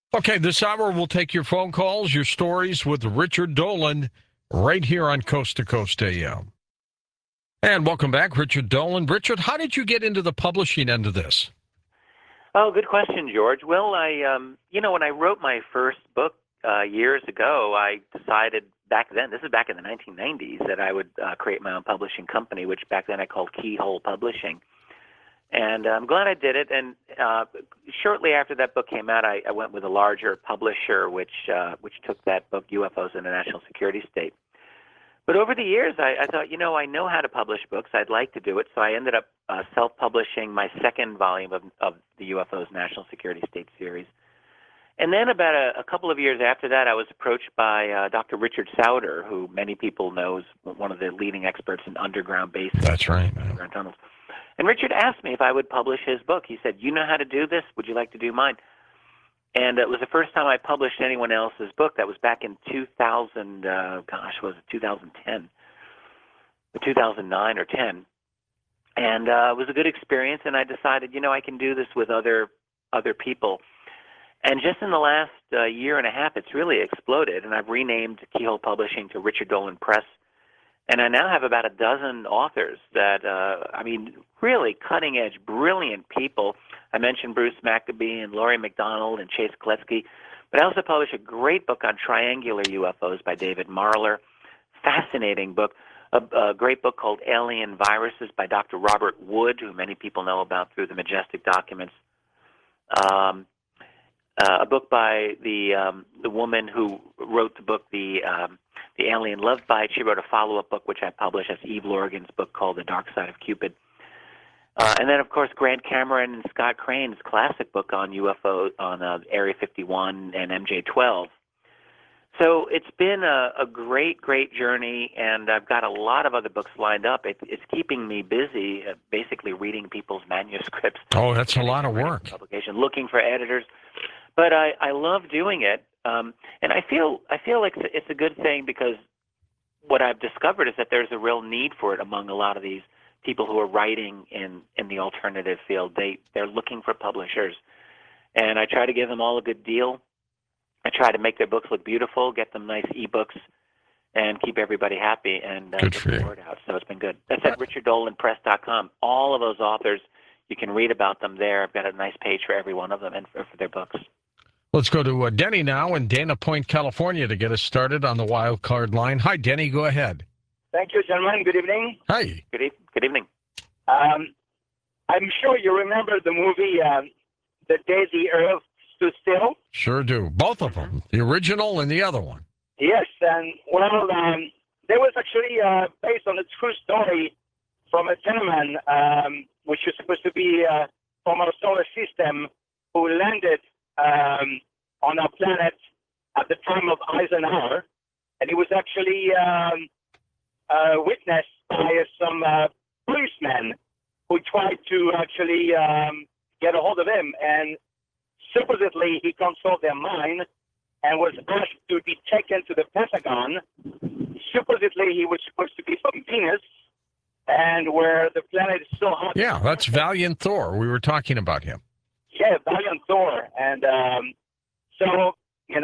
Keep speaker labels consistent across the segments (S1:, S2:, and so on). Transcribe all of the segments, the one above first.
S1: Okay, this hour we'll take your phone calls, your stories with Richard Dolan right here on Coast to Coast AM. And welcome back, Richard Dolan. Richard, how did you get into the publishing end of this?
S2: Oh, good question, George. Well, when I wrote my first book years ago, I decided back then, this is back in the 1990s, that I would create my own publishing company, which back then I called Keyhole Publishing. And I'm glad I did it. And shortly after that book came out, I went with a larger publisher, which took that book, UFOs in a National Security State. But over the years, I thought, I know how to publish books. I'd like to do it. So I ended up self-publishing my second volume of the UFOs National Security State series. And then about a couple of years after that, I was approached by Dr. Richard Sauter, who many people know is one of the leading experts in underground bases.
S1: That's right.
S2: Underground tunnels. And Richard asked me if I would publish his book. He said, you know how to do this? Would you like to do mine? And it was the first time I published anyone else's book. That was back in 2000, was it 2010? 2009 or 10. And it was a good experience, and I decided, I can do this with other people. And just in the last year and a half, it's really exploded, and I've renamed Keyhole Publishing to Richard Dolan Press. And I now have about a dozen authors that, really cutting-edge, brilliant people. I mentioned Bruce Maccabee and Laurie McDonald and Chase Kletzky, but I also published a great book on triangular UFOs by David Marler, fascinating book, a great book called Alien Viruses by Dr. Robert Wood, who many people know about through the Majestic Documents, a book by the woman who wrote the book, the Alien Love Bite. She wrote a follow-up book, which I published. That's Eve Lorgan's book called The Dark Side of Cupid. And then, of course, Grant Cameron and Scott Crane's classic book on UFO, on Area 51 and MJ-12. So it's been a great, great journey, and I've got a lot of other books lined up. It's keeping me busy, basically reading people's manuscripts.
S1: Oh, that's a lot of work.
S2: Publication, looking for editors. But I love doing it, and I feel like it's a good thing, because what I've discovered is that there's a real need for it among a lot of these people who are writing in the alternative field. They're looking for publishers, and I try to give them all a good deal. I try to make their books look beautiful, get them nice ebooks, and keep everybody happy and get the word out. So it's been good. That's at richarddolanpress.com. All of those authors, you can read about them there. I've got a nice page for every one of them and for their books.
S1: Let's go to Denny now in Dana Point, California, to get us started on the wild card line. Hi, Denny. Go ahead.
S3: Thank you, gentlemen. Good evening.
S1: Hi.
S2: Good evening.
S3: I'm sure you remember the movie The Day the Earth Stood Still.
S1: Sure do. Both of them, the original and the other one.
S3: Yes, and there was actually based on a true story from a gentleman which was supposed to be from our solar system, who landed on our planet at the time of Eisenhower, and he was actually witnessed by some policemen who tried to actually get a hold of him, and supposedly he controlled their mind and was asked to be taken to the Pentagon. Supposedly he was supposed to be from Venus, and where the planet is so hot.
S1: Yeah, that's Valiant Thor. We were talking about him.
S3: Yeah, Valiant Thor. And so,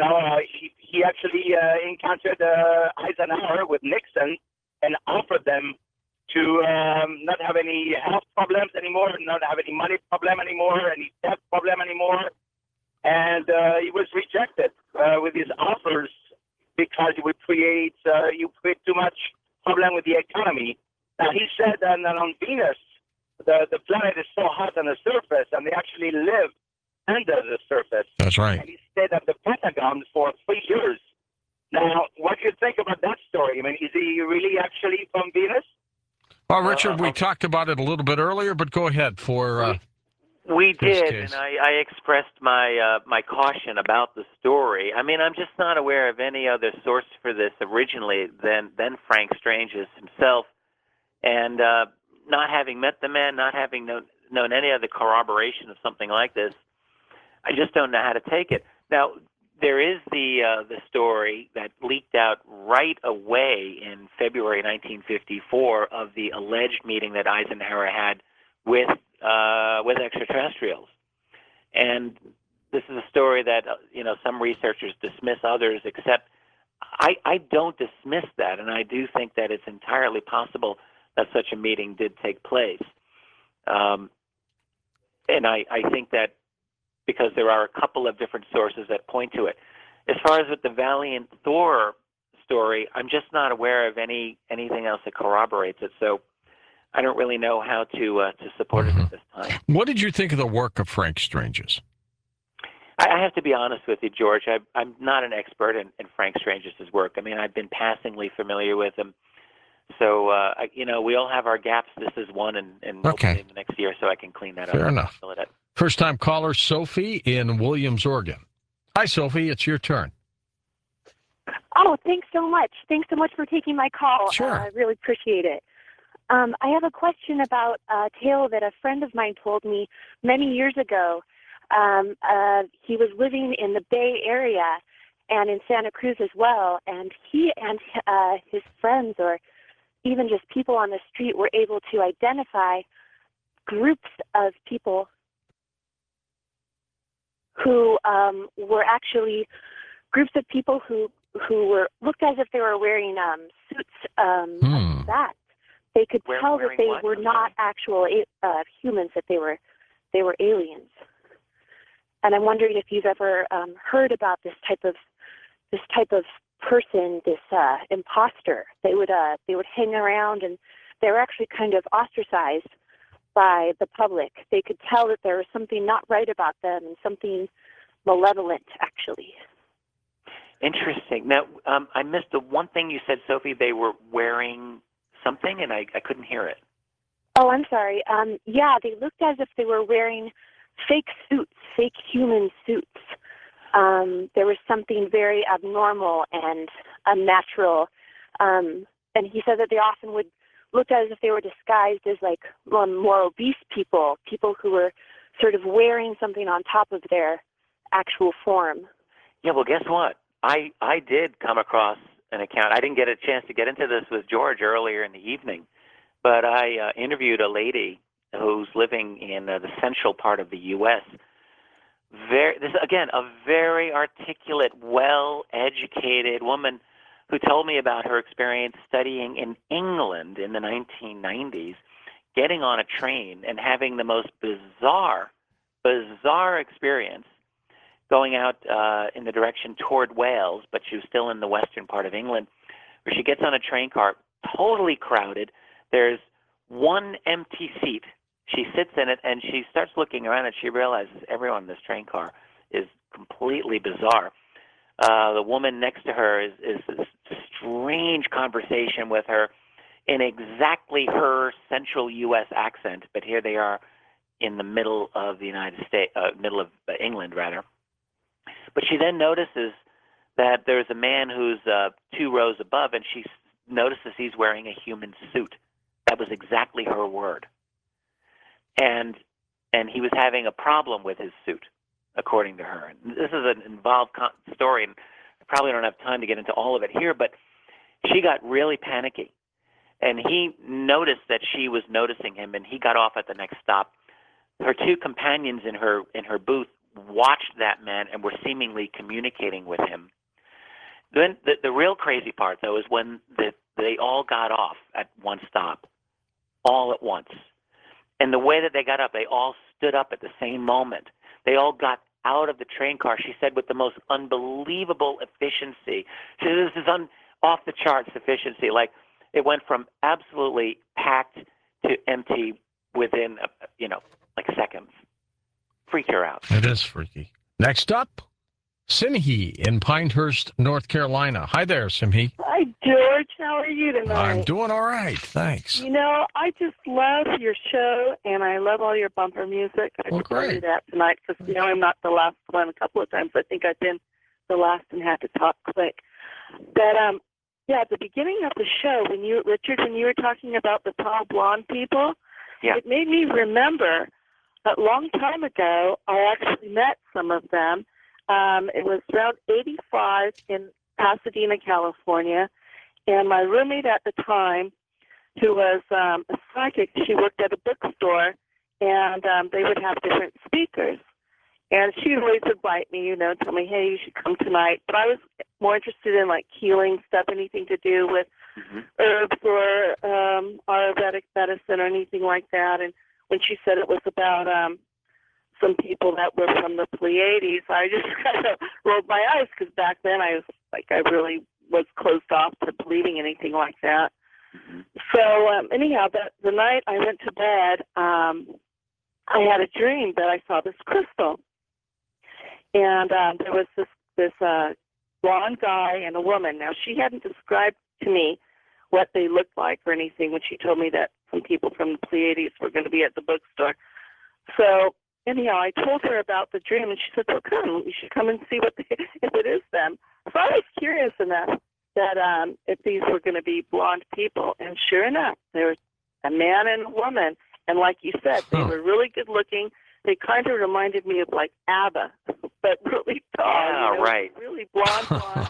S3: he actually encountered Eisenhower with Nixon and offered them to not have any health problems anymore, not have any money problem anymore, any debt problem anymore. And he was rejected with his offers because it would create too much problem with the economy. Now, he said that on Venus, the planet is so hot on the surface, and they actually live under the surface.
S1: That's right.
S3: And he stayed at the Pentagon for 3 years. Now, what do you think about that story? I mean, is he really actually from Venus?
S1: Well, Richard, we talked about it a little bit earlier, but go ahead for...
S2: We did, and I expressed my caution about the story. I mean, I'm just not aware of any other source for this originally than Frank Strange's himself. And not having met the man, not having known any other corroboration of something like this, I just don't know how to take it. Now, there is the story that leaked out right away in February 1954 of the alleged meeting that Eisenhower had with extraterrestrials, and this is a story that some researchers dismiss, others accept. I don't dismiss that, and I do think that it's entirely possible that such a meeting did take place. And I think that because there are a couple of different sources that point to it. As far as with the Valiant Thor story, I'm just not aware of anything else that corroborates it. So I don't really know how to support it at this time.
S1: What did you think of the work of Frank Strange's?
S2: I have to be honest with you, George. I'm not an expert in Frank Strange's work. I mean, I've been passingly familiar with him. So, we all have our gaps. This is one, and hopefully in the next year so I can clean that up.
S1: Fair enough. First-time caller, Sophie in Williams, Oregon. Hi, Sophie. It's your turn.
S4: Oh, thanks so much. Thanks so much for taking my call.
S1: Sure.
S4: I really appreciate it. I have a question about a tale that a friend of mine told me many years ago. He was living in the Bay Area and in Santa Cruz as well, and he and his friends, or even just people on the street, were able to identify groups of people who were actually groups of people who were looked as if they were wearing suits of bats. They could tell that they were not actual humans; that they were aliens. And I'm wondering if you've ever heard about this type of person, this imposter. They would hang around, and they were actually kind of ostracized by the public. They could tell that there was something not right about them and something malevolent, actually.
S2: Interesting. Now, I missed the one thing you said, Sophie. They were wearing something, and I couldn't hear it.
S4: Oh, I'm sorry. Yeah, they looked as if they were wearing fake suits, fake human suits. There was something very abnormal and unnatural. And he said that they often would look as if they were disguised as like more obese people who were sort of wearing something on top of their actual form.
S2: Yeah, well, guess what? I did come across an account. I didn't get a chance to get into this with George earlier in the evening, but I interviewed a lady who's living in the central part of the U.S. This again, a very articulate, well-educated woman who told me about her experience studying in England in the 1990s, getting on a train and having the most bizarre experience going out in the direction toward Wales, but she was still in the western part of England, where she gets on a train car, totally crowded. There's one empty seat. She sits in it, and she starts looking around, and she realizes everyone in this train car is completely bizarre. The woman next to her is this strange conversation with her in exactly her central U.S. accent, but here they are in the middle of the United States, middle of England, rather. But she then notices that there's a man who's 2 rows above, and she notices he's wearing a human suit. That was exactly her word. And he was having a problem with his suit, according to her. And this is an involved story, and I probably don't have time to get into all of it here, but she got really panicky. And he noticed that she was noticing him, and he got off at the next stop. Her 2 companions in her booth watched that man and were seemingly communicating with him. Then the real crazy part, though, is when they all got off at one stop, all at once. And the way that they got up, they all stood up at the same moment. They all got out of the train car, she said, with the most unbelievable efficiency. She said, this is off the charts efficiency. Like, it went from absolutely packed to empty within, like seconds. Freaked her out.
S1: It is freaky. Next up, Simhi in Pinehurst, North Carolina. Hi there, Simhi.
S5: Hi, George. How are you tonight?
S1: I'm doing all right, thanks.
S5: I just love your show, and I love all your bumper music. I
S1: Well,
S5: just tell you
S1: great.
S5: that tonight because, I'm not the last one. A couple of times I think I've been the last and had to talk quick. But, at the beginning of the show, Richard, when you were talking about the tall blonde people, It made me remember a long time ago, I actually met some of them. It was around 85 in Pasadena, California, and my roommate at the time, who was a psychic, she worked at a bookstore, and they would have different speakers. And she always would invite me, tell me, hey, you should come tonight. But I was more interested in like healing stuff, anything to do with herbs or Ayurvedic medicine or anything like that. And when she said it was about some people that were from the Pleiades, I just kind of rolled my eyes because back then I really was closed off to believing anything like that. So anyhow, the night I went to bed, I had a dream that I saw this crystal. And there was this blonde guy and a woman. Now, she hadn't described to me what they looked like or anything when she told me that some people from the Pleiades were going to be at the bookstore. So, anyhow, I told her about the dream, and she said, well, come, you should come and see if it is them. So I was curious enough that if these were going to be blonde people. And sure enough, there was a man and a woman. And like you said, they were really good looking. They kind of reminded me of like ABBA, but really tall,
S2: right.
S5: really blonde.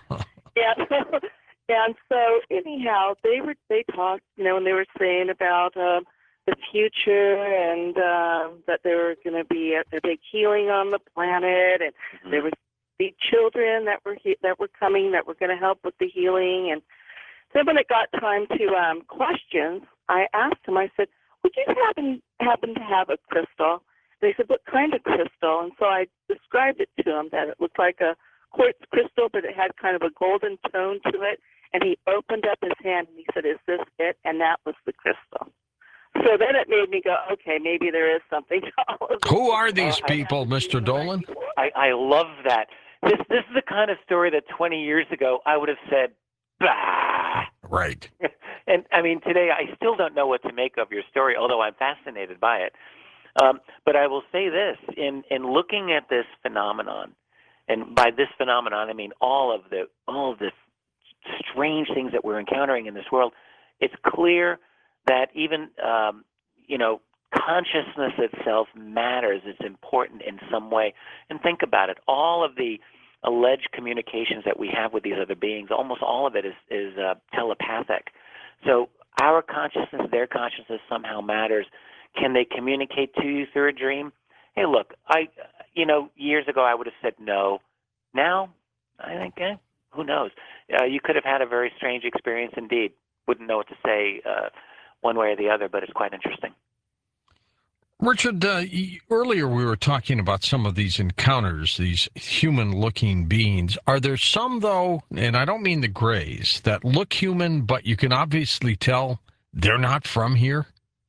S5: And so anyhow, they talked, and they were saying about the future and that there were going to be a big healing on the planet, and there would be children that were coming that were going to help with the healing. And then when it got time to questions, I asked him. I said, would you happen to have a crystal? They said, what kind of crystal? And so I described it to him, that it looked like a quartz crystal, but it had kind of a golden tone to it. And he opened up his hand and he said, is this it? And that was the crystal. So then it made me go, okay, maybe there is something to all of this.
S1: Who are these people, Mr. Dolan?
S2: I love that. This is the kind of story that 20 years ago I would have said, bah.
S1: Right.
S2: And I mean, today I still don't know what to make of your story, although I'm fascinated by it. But I will say this, in looking at this phenomenon, and by this phenomenon I mean all of the strange things that we're encountering in this world, it's clear that even consciousness itself matters. It's important in some way. And think about it. All of the alleged communications that we have with these other beings, almost all of it is telepathic. So our consciousness, their consciousness somehow matters. Can they communicate to you through a dream? Hey, look, years ago I would have said no. Now, I think, who knows? You could have had a very strange experience indeed. Wouldn't know what to say one way or the other, but it's quite interesting.
S1: Richard, earlier we were talking about some of these encounters, these human-looking beings. Are there some, though, and I don't mean the grays, that look human, but you can obviously tell they're not from here?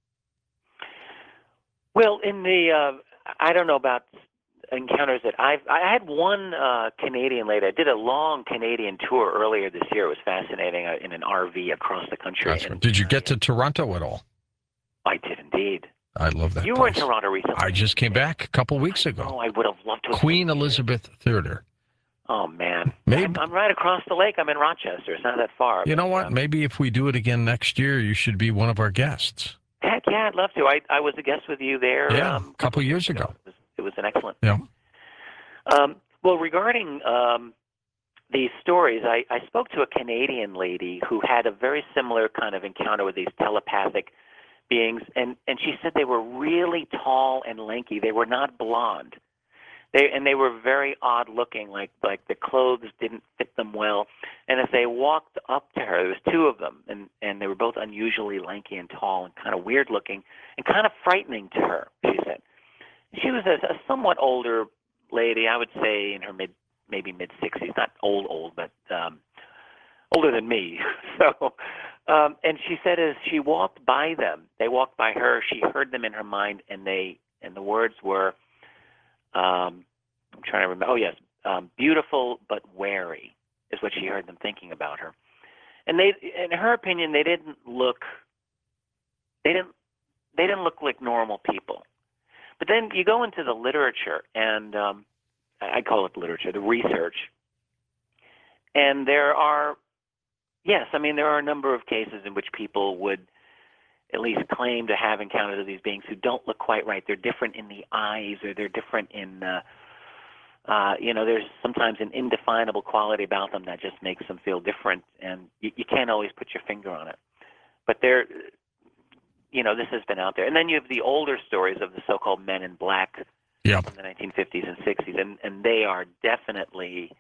S2: Well, in the I don't know about encounters that I had one Canadian lady. I did a long Canadian tour earlier this year. It was fascinating in an RV across the country.
S1: That's right. Did you get to Toronto at all?
S2: I did indeed.
S1: I love that
S2: You
S1: place.
S2: were in Toronto recently.
S1: I just came back a couple weeks ago.
S2: Oh, I would have loved to.
S1: Queen Elizabeth Theater.
S2: Oh, man.
S1: Maybe.
S2: I'm right across the lake. I'm in Rochester. It's not that far.
S1: You know what? Maybe if we do it again next year, you should be one of our guests.
S2: Heck yeah, I'd love to. I was a guest with you there.
S1: Yeah, a couple years ago.
S2: It was an excellent.
S1: Yeah.
S2: Well, regarding these stories, I spoke to a Canadian lady who had a very similar kind of encounter with these telepathic beings, and she said they were really tall and lanky. They were not blonde. They were very odd looking, like the clothes didn't fit them well. And as they walked up to her, there was two of them, and they were both unusually lanky and tall and kind of weird looking and kind of frightening to her, she said. She was a somewhat older lady, I would say in her maybe mid-60s, not old, but older than me. So, and she said as she walked by them, they walked by her, she heard them in her mind, and the words were, I'm trying to remember. Oh yes, beautiful but wary is what she heard them thinking about her. And they, in her opinion, they didn't look like normal people. But then you go into the literature, and I call it literature, the research, and there are a number of cases in which people would at least claim to have encountered these beings who don't look quite right. They're different in the eyes, or they're different in, there's sometimes an indefinable quality about them that just makes them feel different, and you can't always put your finger on it. But this has been out there. And then you have the older stories of the so-called men in black
S1: Yep.
S2: from the 1950s and 60s, and they are definitely,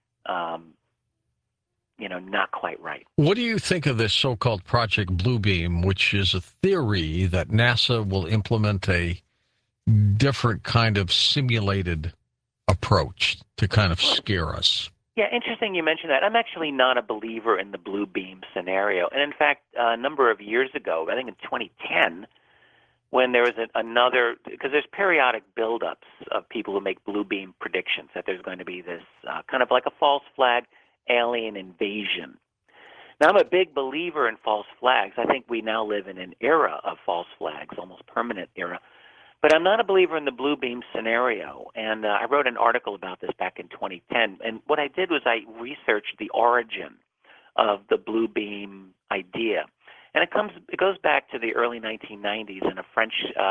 S2: not quite right.
S1: What do you think of this so-called Project Bluebeam, which is a theory that NASA will implement a different kind of simulated approach to kind of scare us?
S2: Yeah, interesting you mentioned that. I'm actually not a believer in the blue beam scenario. And in fact, a number of years ago, I think in 2010, when there was another, because there's periodic buildups of people who make blue beam predictions that there's going to be this kind of like a false flag alien invasion. Now, I'm a big believer in false flags. I think we now live in an era of false flags, almost permanent era. But I'm not a believer in the blue beam scenario. And I wrote an article about this back in 2010. And what I did was I researched the origin of the blue beam idea. And it goes back to the early 1990s and a French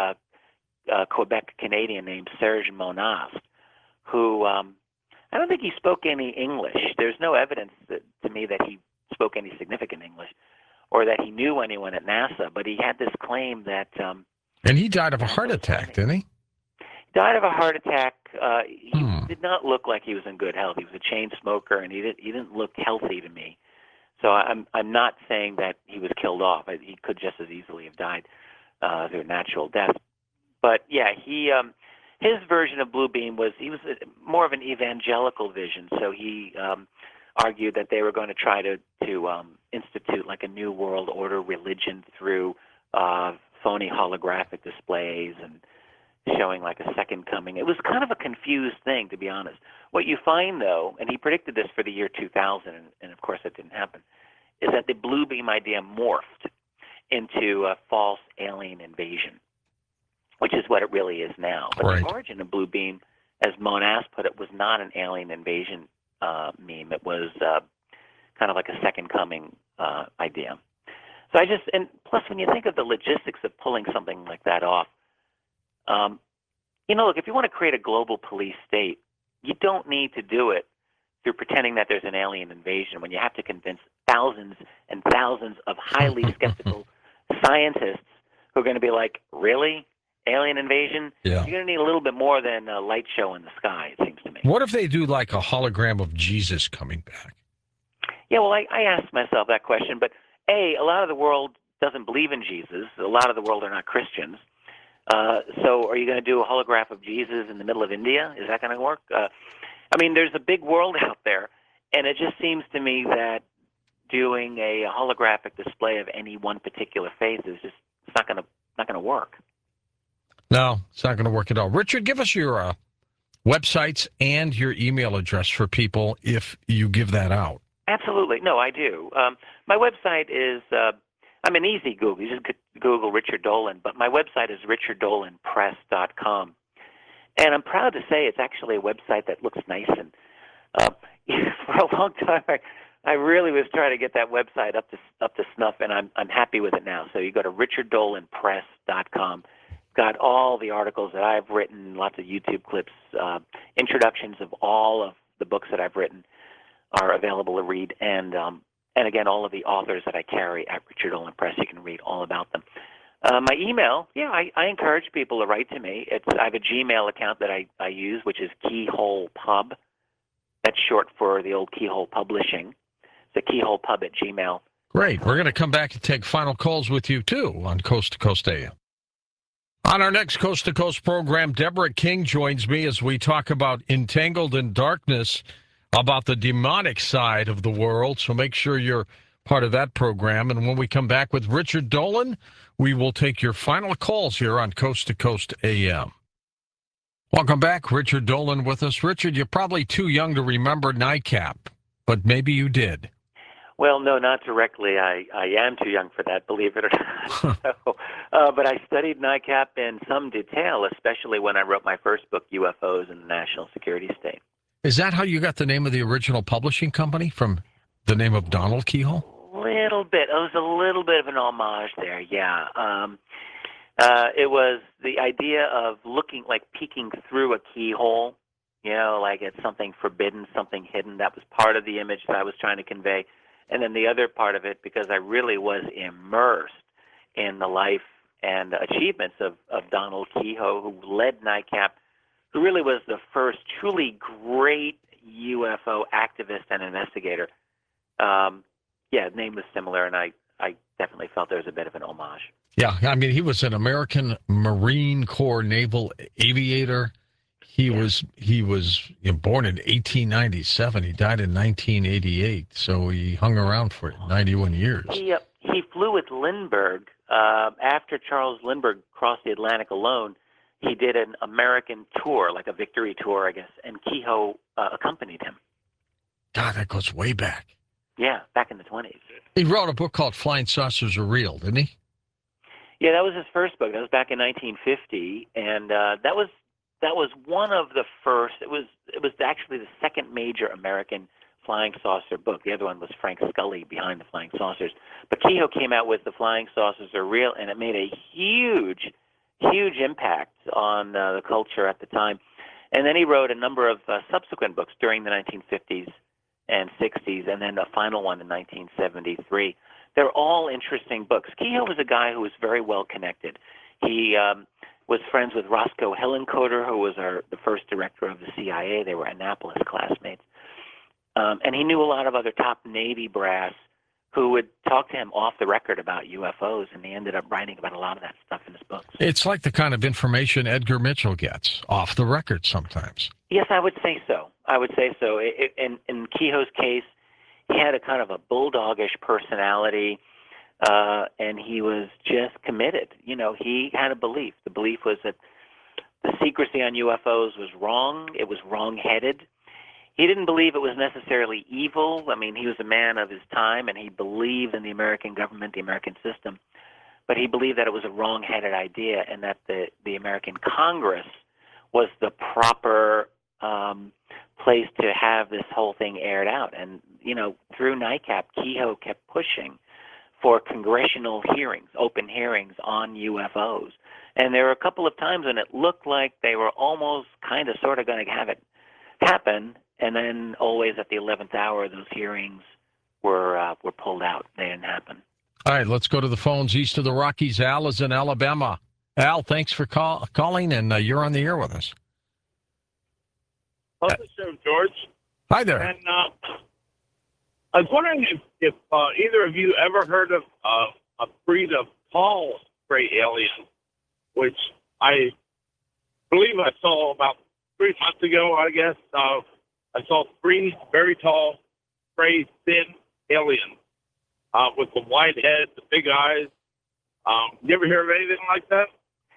S2: Quebec Canadian named Serge Monast, who I don't think he spoke any English. There's no evidence to me that he spoke any significant English or that he knew anyone at NASA. But he had this claim that
S1: and he died of a heart attack, didn't he?
S2: He died of a heart attack. He did not look like he was in good health. He was a chain smoker, and he didn't look healthy to me. So I'm not saying that he was killed off. He could just as easily have died through a natural death. But yeah, his version of blue beam was more of an evangelical vision. So he argued that they were going to try to institute like a new world order religion through phony holographic displays and showing like a second coming. It was kind of a confused thing, to be honest. What you find, though, and he predicted this for the year 2000, and of course it didn't happen, is that the blue beam idea morphed into a false alien invasion, which is what it really is now. But
S1: Right.
S2: The origin of blue beam, as Monast put it, was not an alien invasion meme. It was kind of like a second coming idea. So and plus when you think of the logistics of pulling something like that off, look, if you want to create a global police state, you don't need to do it through pretending that there's an alien invasion when you have to convince thousands and thousands of highly skeptical scientists who are going to be like, really? Alien invasion?
S1: Yeah.
S2: You're going to need a little bit more than a light show in the sky, it seems to me.
S1: What if they do like a hologram of Jesus coming back?
S2: Yeah, well, I asked myself that question, but a lot of the world doesn't believe in Jesus. A lot of the world are not Christians. So are you going to do a holograph of Jesus in the middle of India? Is that going to work? There's a big world out there, and it just seems to me that doing a holographic display of any one particular faith is just not going to work.
S1: No, it's not going to work at all. Richard, give us your websites and your email address for people if you give that out.
S2: Absolutely. No, I do. My website is, I'm an easy Google. You just Google Richard Dolan, but my website is richarddolanpress.com. And I'm proud to say it's actually a website that looks nice. And for a long time, I really was trying to get that website up to snuff, and I'm happy with it now. So you go to richarddolanpress.com. Got all the articles that I've written, lots of YouTube clips, introductions of all of the books that I've written are available to read, and again, all of the authors that I carry at Richard Dolan Press, you can read all about them. My email, I encourage people to write to me. I have a Gmail account that I use, which is Keyhole Pub. That's short for the old Keyhole Publishing. It's keyholepub at Gmail.
S1: Great. We're going to come back and take final calls with you, too, on Coast to Coast AM. On our next Coast to Coast program, Deborah King joins me as we talk about Entangled in Darkness, about the demonic side of the world. So make sure you're part of that program. And when we come back with Richard Dolan, we will take your final calls here on Coast to Coast AM. Welcome back. Richard Dolan with us. Richard, you're probably too young to remember NICAP, but maybe you did.
S2: Well, no, not directly. I am too young for that, believe it or not. But I studied NICAP in some detail, especially when I wrote my first book, UFOs and the National Security State.
S1: Is that how you got the name of the original publishing company, from the name of Donald Keyhole?
S2: Little bit. It was a little bit of an homage there, yeah. It was the idea of peeking through a keyhole, like it's something forbidden, something hidden. That was part of the image that I was trying to convey. And then the other part of it, because I really was immersed in the life and achievements of Donald Keyhoe, who led NICAP, really was the first truly great UFO activist and investigator. Yeah, the name was similar, and I definitely felt there was a bit of an homage.
S1: Yeah, I mean, he was an American Marine Corps naval aviator. He was born in 1897. He died in 1988, so he hung around for 91 years.
S2: He flew with Lindbergh. After Charles Lindbergh crossed the Atlantic alone, he did an American tour, like a victory tour, I guess, and Kehoe accompanied him.
S1: God, that goes way back.
S2: Yeah, back in the 20s.
S1: He wrote a book called Flying Saucers Are Real, didn't he?
S2: Yeah, that was his first book. That was back in 1950, and that was one of the first. It was actually the second major American flying saucer book. The other one was Frank Scully, Behind the Flying Saucers. But Kehoe came out with The Flying Saucers Are Real, and it made a huge impact on the culture at the time. And then he wrote a number of subsequent books during the 1950s and 60s, and then the final one in 1973. They're all interesting books. Kehoe was a guy who was very well connected. He was friends with Roscoe Hillenkoetter, who was the first director of the CIA. They were Annapolis classmates. And he knew a lot of other top Navy brass who would talk to him off the record about UFOs, and he ended up writing about a lot of that stuff in his books.
S1: It's like the kind of information Edgar Mitchell gets off the record sometimes.
S2: Yes, I would say so. In Kehoe's case, he had a kind of a bulldogish personality, and he was just committed. You know, he had a belief. The belief was that the secrecy on UFOs was wrong. It was wrong-headed. He didn't believe it was necessarily evil. I mean, he was a man of his time, and he believed in the American government, the American system. But he believed that it was a wrong-headed idea, and that the American Congress was the proper place to have this whole thing aired out. And, you know, through NICAP, Kehoe kept pushing for congressional hearings, open hearings on UFOs. And there were a couple of times when it looked like they were almost kind of sort of going to have it happen, and then always at the 11th hour, those hearings were pulled out. They didn't happen.
S1: All right, let's go to the phones east of the Rockies. Al is in Alabama. Al, thanks for calling, and you're on the air with us.
S6: Welcome to the show, George.
S1: Hi there.
S6: And I was wondering if either of you ever heard of a breed of tall gray alien, which I believe I saw about 3 months ago, I guess. I saw 3 very tall, gray, thin aliens with the wide head, the big eyes. You ever hear of anything like that?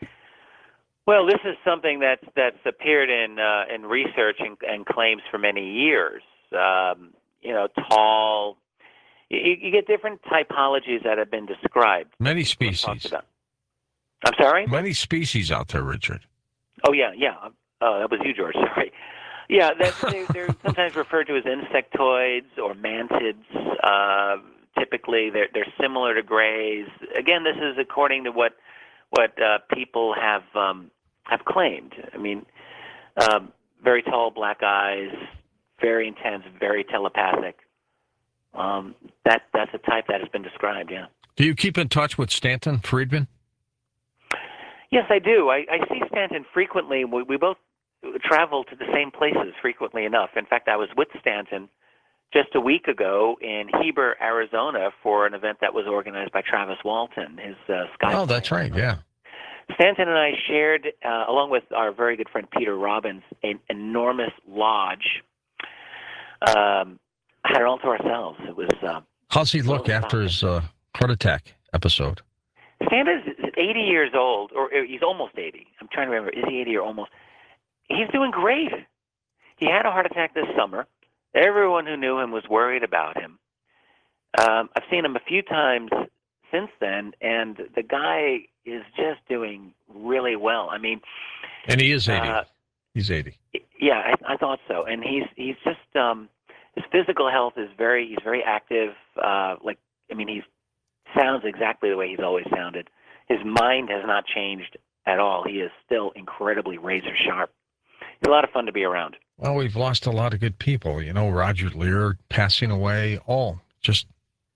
S2: Well, this is something that's appeared in research and claims for many years. You know, tall. You get different typologies that have been described.
S1: Many species.
S2: I'm sorry?
S1: Many species out there, Richard.
S2: Oh, yeah. That was you, George. Sorry. Yeah, they're sometimes referred to as insectoids or mantids. Typically, they're similar to grays. Again, this is according to what people have claimed. I mean, very tall black eyes, very intense, very telepathic. That's a type that has been described, yeah.
S1: Do you keep in touch with Stanton Friedman?
S2: Yes, I do. I see Stanton frequently. We both travel to the same places frequently enough. In fact, I was with Stanton just a week ago in Heber, Arizona, for an event that was organized by Travis Walton, his Sky.
S1: Oh, that's right, yeah.
S2: Stanton and I shared, along with our very good friend Peter Robbins, an enormous lodge. Had it all to ourselves. It was.
S1: How's he look after his heart attack episode?
S2: Stanton's 80 years old, or he's almost 80. I'm trying to remember. Is he 80 or almost? He's doing great. He had a heart attack this summer. Everyone who knew him was worried about him. I've seen him a few times since then, and the guy is just doing really well. I mean,
S1: and he is 80. He's 80.
S2: Yeah, I thought so. And he's just his physical health is he's very active. He sounds exactly the way he's always sounded. His mind has not changed at all. He is still incredibly razor sharp. He's a lot of fun to be around.
S1: Well, we've lost a lot of good people. You know, Roger Lear passing away. All just.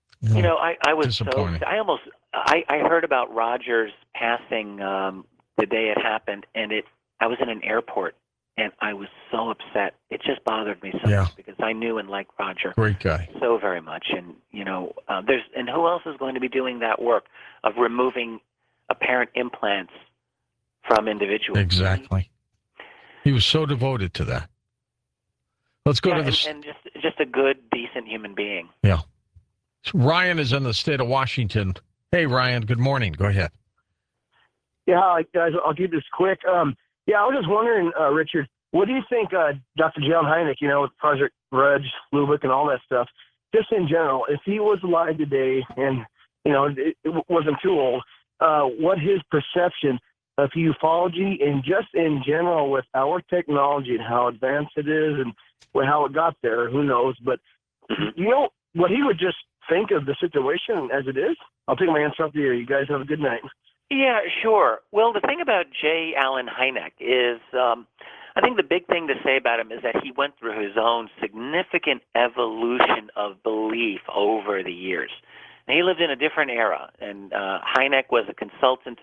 S2: I was
S1: disappointing.
S2: I heard about Roger's passing the day it happened, and I was in an airport and I was so upset. It just bothered me so
S1: Yeah.
S2: much because I knew and liked Roger
S1: Great guy.
S2: so very much. And, and who else is going to be doing that work of removing apparent implants from individuals?
S1: Exactly. He was so devoted to that. Let's go to this.
S2: And just a good, decent human being.
S1: Yeah. Ryan is in the state of Washington. Hey, Ryan, good morning. Go ahead.
S7: Yeah, hi, guys. I'll keep this quick. I was just wondering, Richard, what do you think Dr. John Hynek, with Project Grudge, Lubbock, and all that stuff, just in general, if he was alive today and, it wasn't too old, what his perception of ufology and just in general with our technology and how advanced it is and how it got there, who knows? But, what he would just think of the situation as it is? I'll take my answer off the air. You guys have a good night.
S2: Yeah, sure. Well, the thing about J. Allen Hynek is, I think the big thing to say about him is that he went through his own significant evolution of belief over the years. And he lived in a different era, and Hynek was a consultant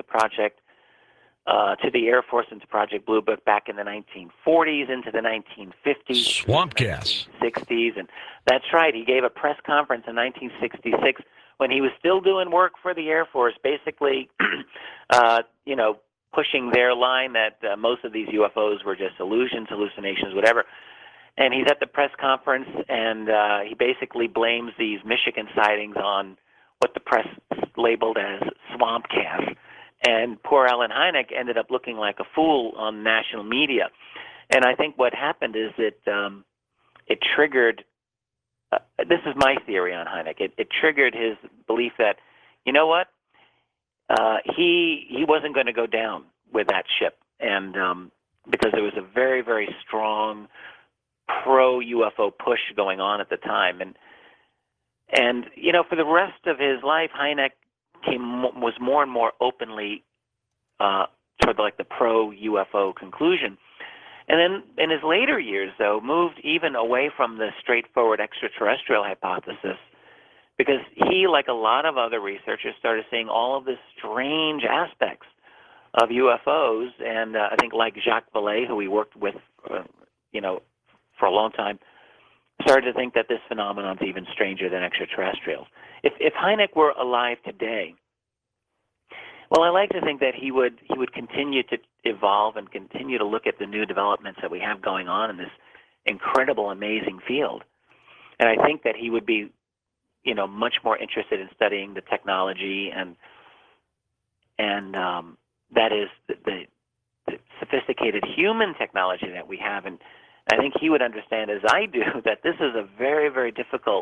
S2: to the Air Force and to Project Blue Book back in the 1940s into the 1950s.
S1: Swamp gas.
S2: 1960s, and that's right. He gave a press conference in 1966 when he was still doing work for the Air Force, basically, pushing their line that most of these UFOs were just illusions, hallucinations, whatever. And he's at the press conference, and he basically blames these Michigan sightings on what the press labeled as swamp gas. And poor Allen Hynek ended up looking like a fool on national media. And I think what happened is that it triggered this is my theory on Hynek. It triggered his belief that, you know what, he wasn't going to go down with that ship, and because there was a very, very strong pro-UFO push going on at the time, and for the rest of his life, Hynek was more and more openly toward the pro-UFO conclusion. And then in his later years, though, moved even away from the straightforward extraterrestrial hypothesis because he, like a lot of other researchers, started seeing all of the strange aspects of UFOs. And I think like Jacques Vallée, who he worked with, for a long time, started to think that this phenomenon is even stranger than extraterrestrials. If Hynek were alive today, well, I like to think that he would continue to evolve and continue to look at the new developments that we have going on in this incredible, amazing field. And I think that he would be, much more interested in studying the technology and that is the sophisticated human technology that we have. And I think he would understand, as I do, that this is a very, very difficult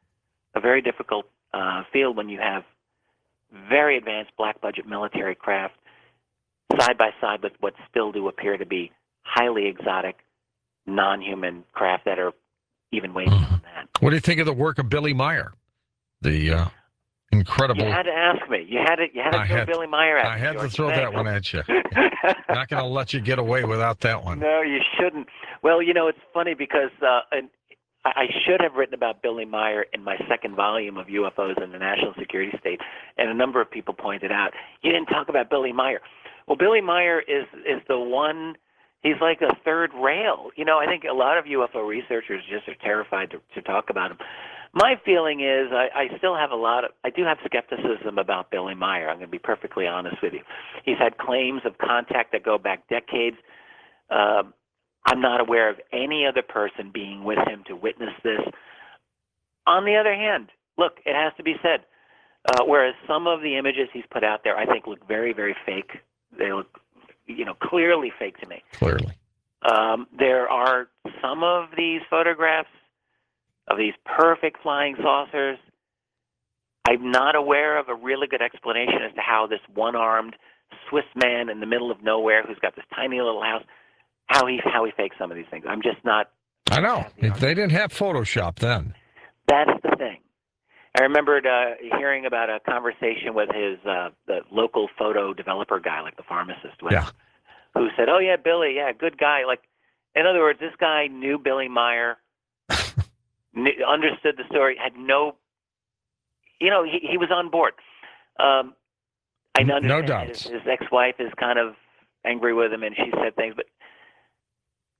S2: field when you have very advanced black budget military craft side by side with what still do appear to be highly exotic, non-human craft that are even way beyond that.
S1: What do you think of the work of Billy Meyer? The incredible.
S2: You had to ask me. You had to throw Billy Meyer at me.
S1: I had
S2: George.
S1: to throw that one at you. Not going to let you get away without that one.
S2: No, you shouldn't. Well, it's funny because I should have written about Billy Meyer in my second volume of UFOs in the National Security State, and a number of people pointed out, you didn't talk about Billy Meyer. Well, Billy Meyer is the one, he's like a third rail. I think a lot of UFO researchers just are terrified to talk about him. My feeling is I still have I do have skepticism about Billy Meyer. I'm going to be perfectly honest with you. He's had claims of contact that go back decades. I'm not aware of any other person being with him to witness this. On the other hand, look, it has to be said, whereas some of the images he's put out there I think look very, very fake. They look, clearly fake to me.
S1: Clearly.
S2: There are some of these photographs of these perfect flying saucers. I'm not aware of a really good explanation as to how this one-armed Swiss man in the middle of nowhere who's got this tiny little house, how he fakes some of these things. I'm just not.
S1: I know. If they didn't have Photoshop then.
S2: That's the thing. I remembered hearing about a conversation with the local photo developer guy, like the pharmacist, who said, "Oh yeah, Billy, yeah, good guy." Like, in other words, this guy knew Billy Meyer, understood the story, had no, he was on board. I understand
S1: no doubts.
S2: His ex-wife is kind of angry with him, and she said things, but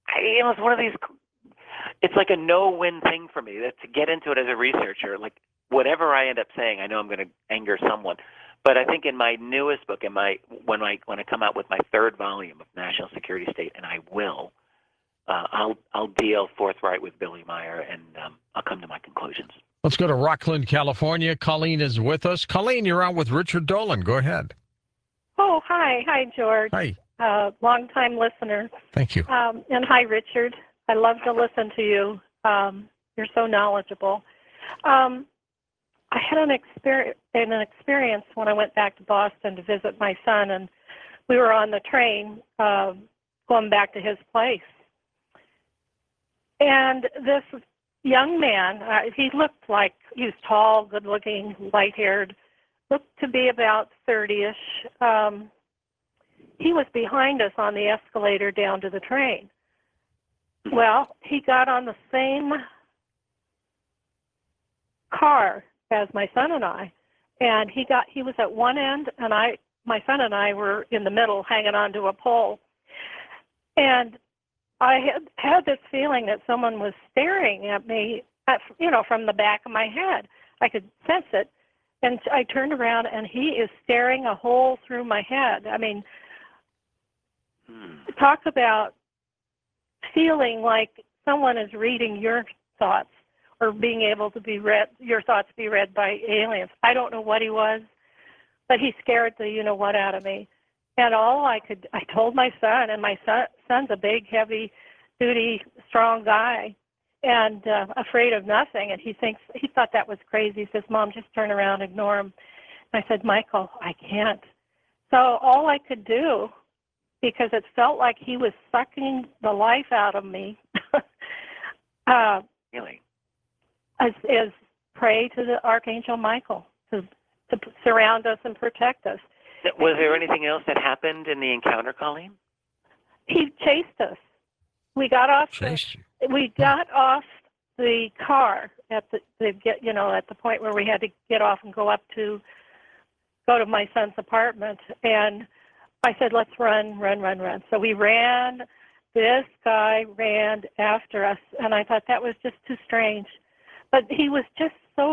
S2: it's one of these. It's like a no-win thing for me to get into it as a researcher. Like whatever I end up saying, I know I'm going to anger someone. But I think in my newest book, when I come out with my third volume of National Security State, and I will, I'll deal forthright with Billy Meyer, and I'll come to my conclusions.
S1: Let's go to Rockland, California. Colleen is with us. Colleen, you're on with Richard Dolan. Go ahead.
S8: Oh, hi. Hi, George.
S1: Hi.
S8: Long-time listener.
S1: Thank you.
S8: And hi, Richard. I love to listen to you. You're so knowledgeable. I had an experience when I went back to Boston to visit my son, and we were on the train going back to his place. And this young man, he looked like he was tall, good-looking, light-haired, looked to be about 30-ish. He was behind us on the escalator down to the train. Well, he got on the same car as my son and I, and he was at one end, and my son and I were in the middle, hanging onto a pole. And I had this feeling that someone was staring at me, from the back of my head. I could sense it, and I turned around, and he is staring a hole through my head. I mean, talk about feeling like someone is reading your thoughts or being able to your thoughts be read by aliens. I don't know what he was, but he scared the you-know-what out of me. And I told my son, and my son's a big, heavy-duty, strong guy, and afraid of nothing. And he thought that was crazy. He says, "Mom, just turn around, ignore him." And I said, "Michael, I can't." So all I could do, because it felt like he was sucking the life out of me,
S2: Really?
S8: is pray to the Archangel Michael to surround us and protect us.
S2: Was there anything else that happened in the encounter, Colleen?
S8: He chased us. We got off. We got off the car at the point where we had to get off and go to my son's apartment, and I said, "Let's run." So we ran. This guy ran after us, and I thought that was just too strange. But he was just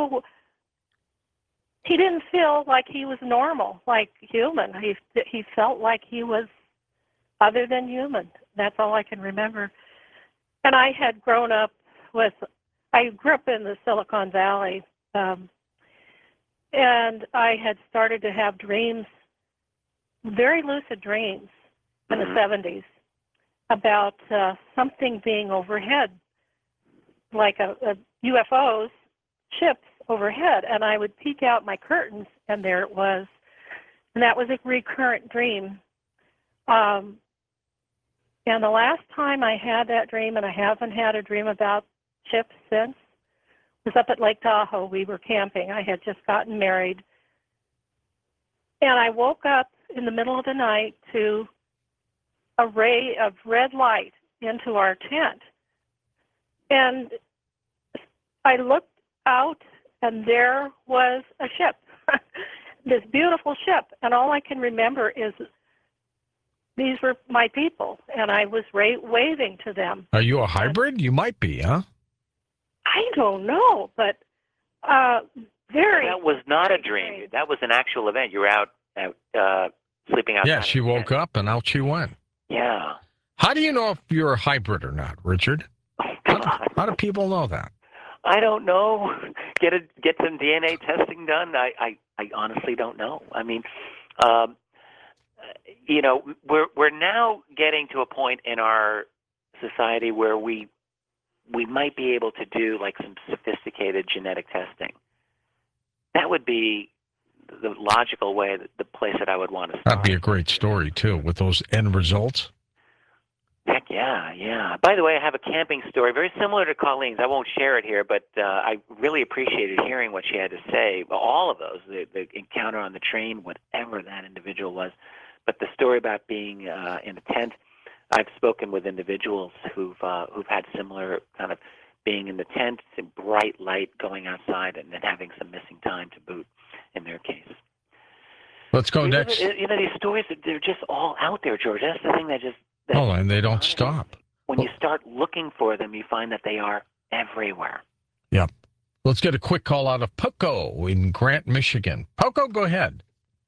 S8: he didn't feel like he was normal, like human. He felt like he was other than human. That's all I can remember. And I had grown up I grew up in the Silicon Valley, and I had started to have dreams, very lucid dreams in the 70s about something being overhead, like a UFOs, ships overhead. And I would peek out my curtains, and there it was. And that was a recurrent dream. And the last time I had that dream, and I haven't had a dream about ships since, was up at Lake Tahoe. We were camping. I had just gotten married. And I woke up in the middle of the night to a ray of red light into our tent. And I looked out, and there was a ship, this beautiful ship. And all I can remember is these were my people, and I was waving to them.
S1: Are you a hybrid? You might be, huh?
S8: I don't know, but very.
S2: That was not a dream. That was an actual event. You were out sleeping outside.
S1: Yeah, she woke up, and out she went.
S2: Yeah.
S1: How do you know if you're a hybrid or not, Richard?
S2: Oh, God.
S1: How do people know that?
S2: I don't know. Get some DNA testing done. I honestly don't know. I mean, we're now getting to a point in our society where we might be able to do like some sophisticated genetic testing. That would be the logical way, the place that I would want to start.
S1: That'd be a great story too, with those end results.
S2: Heck yeah. By the way, I have a camping story very similar to Colleen's. I won't share it here, but I really appreciated hearing what she had to say. All of those, the encounter on the train, whatever that individual was. But the story about being in a tent, I've spoken with individuals who've had similar kind of being in the tent, and bright light going outside, and then having some missing time to boot in their case.
S1: Let's go next.
S2: These stories, they're just all out there, George. That's the thing that just...
S1: and they don't stop.
S2: when you start looking for them, you find that they are everywhere.
S1: Yep. Let's get a quick call out of Poco in Grant, Michigan. Poco, go ahead.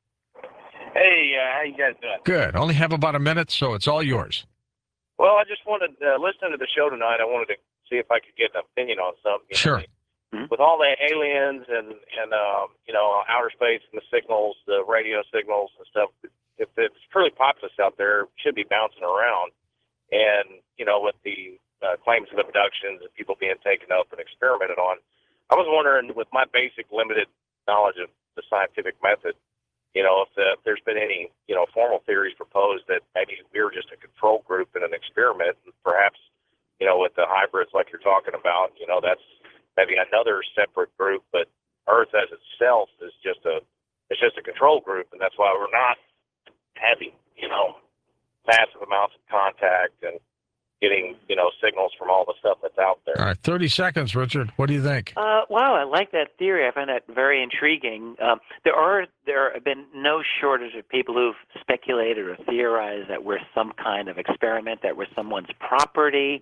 S9: Hey, how you guys doing?
S1: Good. Only have about a minute, so it's all yours.
S9: Well, I just wanted listening to the show tonight. I wanted to see if I could get an opinion on something.
S1: Sure.
S9: With all the aliens and outer space and the signals, the radio signals and stuff, if it's truly populous out there, it should be bouncing around. And with the claims of abductions and people being taken up and experimented on, I was wondering, with my basic limited knowledge of the scientific method, if there's been any, formal theories proposed that maybe we're just a control group in an experiment, and perhaps, with the hybrids like you're talking about, that's maybe another separate group, but Earth as itself is just a control group, and that's why we're not having, massive amounts of contact and getting, signals from all the stuff that's out there.
S1: All right, 30 seconds, Richard. What do you think?
S2: Wow, I like that theory. I find that very intriguing. There have been no shortage of people who've speculated or theorized that we're some kind of experiment, that we're someone's property.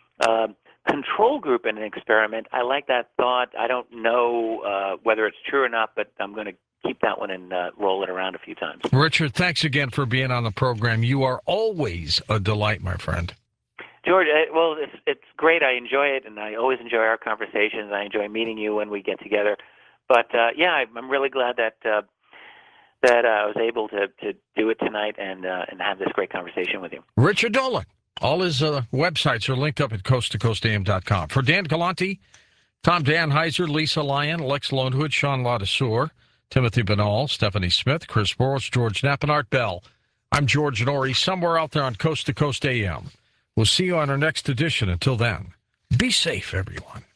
S2: Control group in an experiment. I like that thought. I don't know whether it's true or not, but I'm going to keep that one and roll it around a few times.
S1: Richard, thanks again for being on the program. You are always a delight, my friend.
S2: George, well, it's great. I enjoy it, and I always enjoy our conversations. I enjoy meeting you when we get together. But I'm really glad that I was able to do it tonight and have this great conversation with you.
S1: Richard Dolan. All his websites are linked up at coasttocoastam.com. For Dan Galante, Tom Danheiser, Lisa Lyon, Lex Lonehood, Sean Ladesseur, Timothy Banal, Stephanie Smith, Chris Boros, George Knapp, and Art Bell, I'm George Norrie, somewhere out there on Coast to Coast AM. We'll see you on our next edition. Until then, be safe, everyone.